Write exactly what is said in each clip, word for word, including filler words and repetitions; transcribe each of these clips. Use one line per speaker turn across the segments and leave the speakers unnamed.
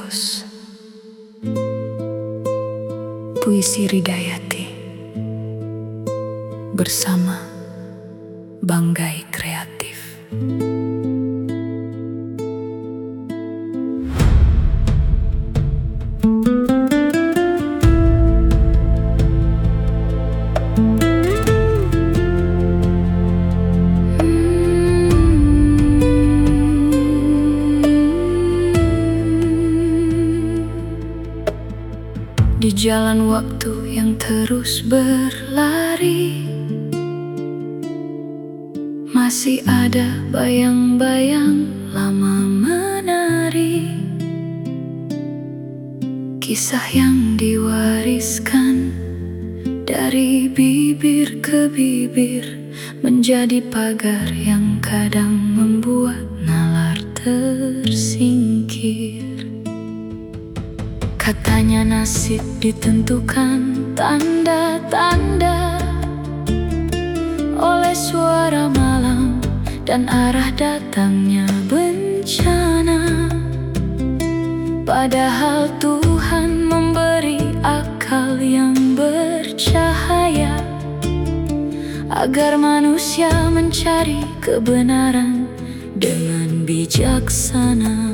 Mitos. Puisi Ridayati bersama Banggai Kreatif. Di jalan waktu yang terus berlari, masih ada bayang-bayang lama menari. Kisah yang diwariskan dari bibir ke bibir, menjadi pagar yang kadang membuat nalar tersingkir. Katanya nasib ditentukan tanda-tanda oleh suara malam dan arah datangnya bencana. Padahal Tuhan memberi akal yang bercahaya agar manusia mencari kebenaran dengan bijaksana.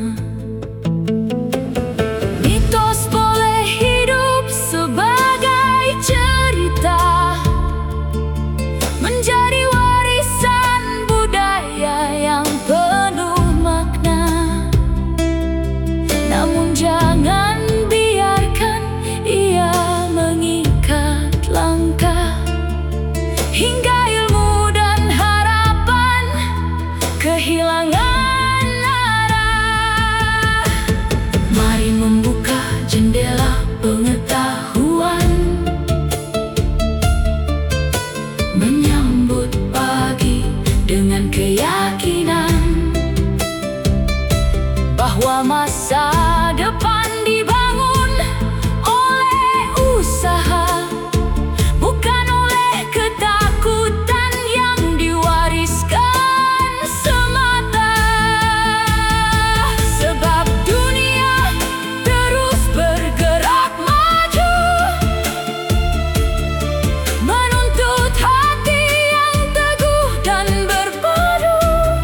Jangan biarkan ia mengikat langkah, hingga ilmu dan harapan kehilangan arah. Mari membuka jendela pengetahuan, menyambut pagi dengan keyakinan bahwa masa depan dibangun oleh usaha, bukan oleh ketakutan yang diwariskan semata. Sebab dunia terus bergerak maju, menuntut hati yang teguh dan berpadu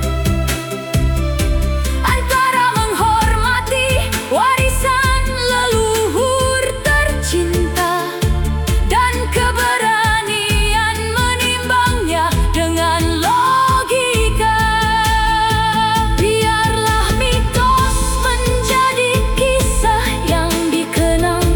antara menghormati warisan leluhur tercinta dan keberanian menimbangnya dengan logika. Biarlah mitos menjadi kisah yang dikenang,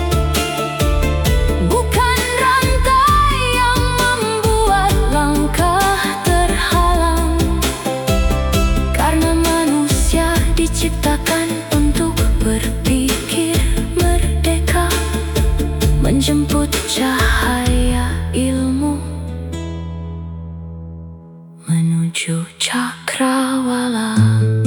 bukan rantai yang membuat langkah terhalang. Karena manusia diciptakan untuk berpikir merdeka, menjemput cahaya ilmu menuju cakrawala.